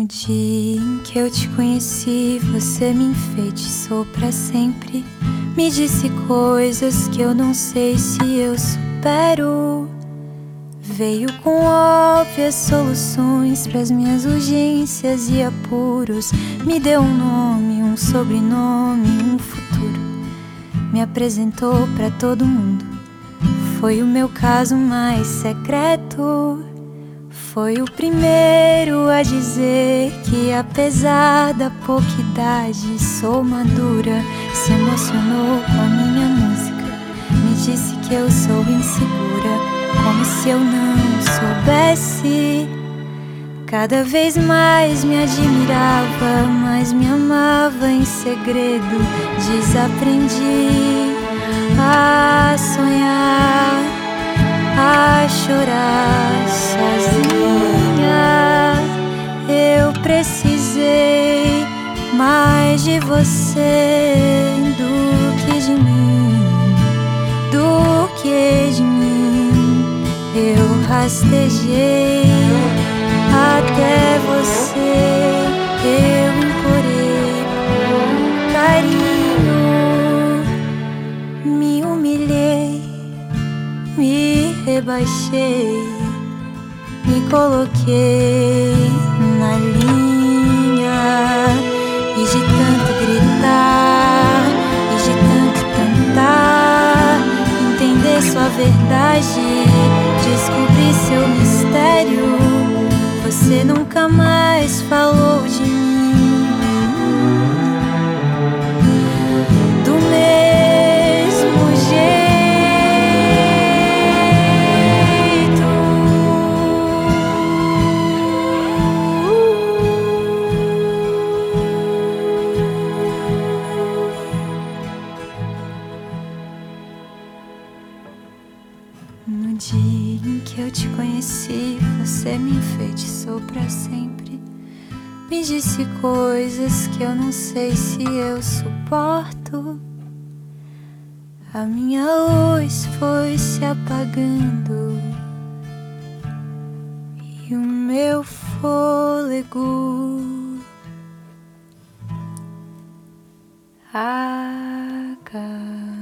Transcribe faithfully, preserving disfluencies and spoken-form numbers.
No dia em que eu te conheci, você me enfeitiçou pra sempre. Me disse coisas que eu não sei se eu supero. Veio com óbvias soluções pras minhas urgências e apuros. Me deu um nome, um sobrenome, um futuro. Me apresentou pra todo mundo. Foi o meu caso mais secreto. Foi o primeiro a dizer que, apesar da pouca idade, sou madura. Se emocionou com a minha música. Me disse que eu sou insegura, como se eu não soubesse. Cada vez mais me admirava, mais me amava em segredo. Desaprendi a sonhar, a chorar sozinha. Eu precisei mais de você do que de mim, do que de mim. Eu rastejei até você, eu implorei por carinho. Me humilhei, me rebaixei, me coloquei na linha. E de tanto gritar, e de tanto tentar entender sua verdade, descobrir seu mistério, você nunca mais falou de mim. Do mesmo jeito, no dia em que eu te conheci, você me enfeitiçou pra sempre. Me disse coisas que eu não sei se eu suporto. A minha luz foi se apagando e o meu fôlego acabou.